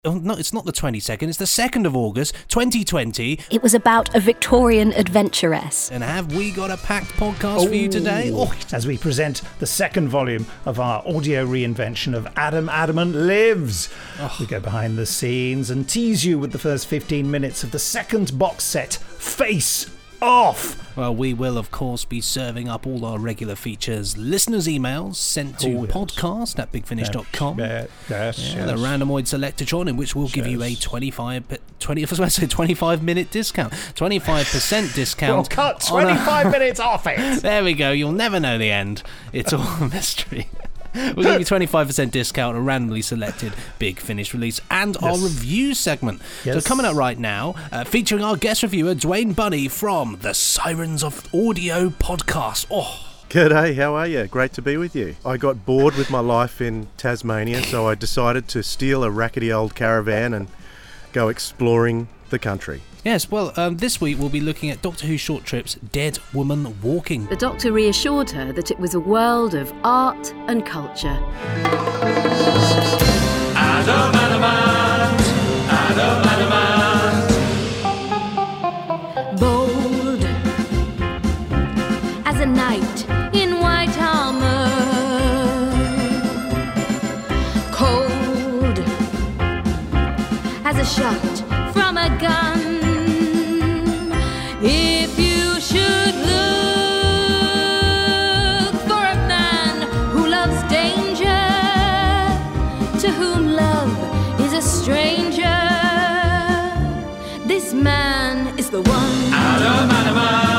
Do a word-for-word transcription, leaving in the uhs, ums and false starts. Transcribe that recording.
Oh, no, it's not the twenty-second, it's the second of August, twenty twenty. It was about a Victorian adventuress. And have we got a packed podcast oh, for you today? Oh. As we present the second volume of our audio reinvention of Adam Adamant Lives. Oh. We go behind the scenes and tease you with the first fifteen minutes of the second box set, Face Off. Well, we will, of course, be serving up all our regular features, listeners' emails sent to oh, yes. podcast at big finish dot com. Yes, yes, yeah, yes. The Randomoid Selectatron, in which we'll give yes. you a twenty-five, twenty, I was about to say twenty-five minute discount, twenty-five percent discount. We'll cut twenty-five a, minutes off it. There we go. You'll never know the end. It's all a mystery. We'll give you twenty-five percent discount, a randomly selected Big Finish release, and yes. our review segment. Yes. So coming up right now, uh, featuring our guest reviewer, Dwayne Bunny from the Sirens of Audio podcast. Oh. G'day, how are you? Great to be with you. I got bored with my life in Tasmania, so I decided to steal a rackety old caravan and go exploring the country. Yes, well, um, this week we'll be looking at Doctor Who Short Trip's Dead Woman Walking. The Doctor reassured her that it was a world of art and culture. Adam Adamant, Adam Adamant. Bold as a knight in white armour, cold as a shot from a gun. If you should look for a man who loves danger, to whom love is a stranger, this man is the one. Adam Adamant.